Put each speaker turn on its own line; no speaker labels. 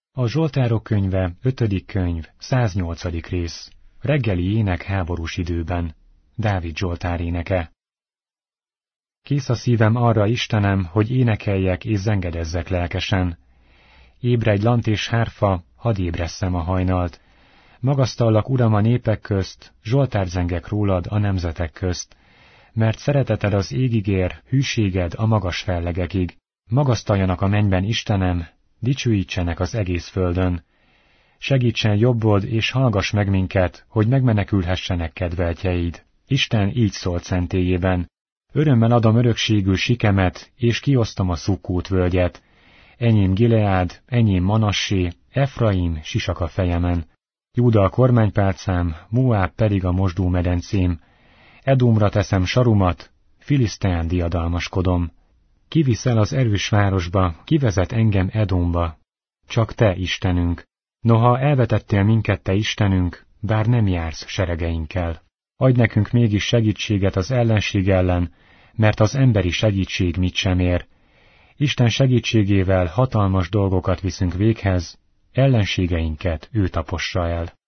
A Zsoltárok könyve, 5. könyv, 108. rész. Reggeli ének háborús időben. Dávid Zsoltár éneke. Kész a szívem arra, Istenem, hogy énekeljek és zengedezzek lelkesen. Ébredj lant és hárfa, hadd ébresszem a hajnalt. Magasztallak, Uram, a népek közt, Zsoltárt zengek rólad a nemzetek közt. Mert szereteted az égig ér, hűséged a magas fellegekig. Magasztaljanak a mennyben, Istenem, dicsőítsenek az egész földön. Segítsen jobbod, és hallgass meg minket, hogy megmenekülhessenek kedveltjeid. Isten így szólt szentélyében. Örömmel adom örökségül Sikemet, és kiosztom a Szukkót völgyet. Enyém Gileád, enyém Manassé, Efraim sisak a fejemen. Júda a kormánypálcám, Moáb pedig a mosdómedencém. Edomra teszem sarumat, Filiszteán diadalmaskodom. Kivisz el az erős városba, kivezet engem Edomba. Csak te, Istenünk. Noha elvetettél minket, te Istenünk, bár nem jársz seregeinkkel. Adj nekünk mégis segítséget az ellenség ellen, mert az emberi segítség mit sem ér. Isten segítségével hatalmas dolgokat viszünk véghez, ellenségeinket ő tapossa el.